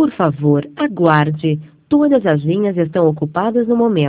Por favor, aguarde. Todas as linhas estão ocupadas no momento.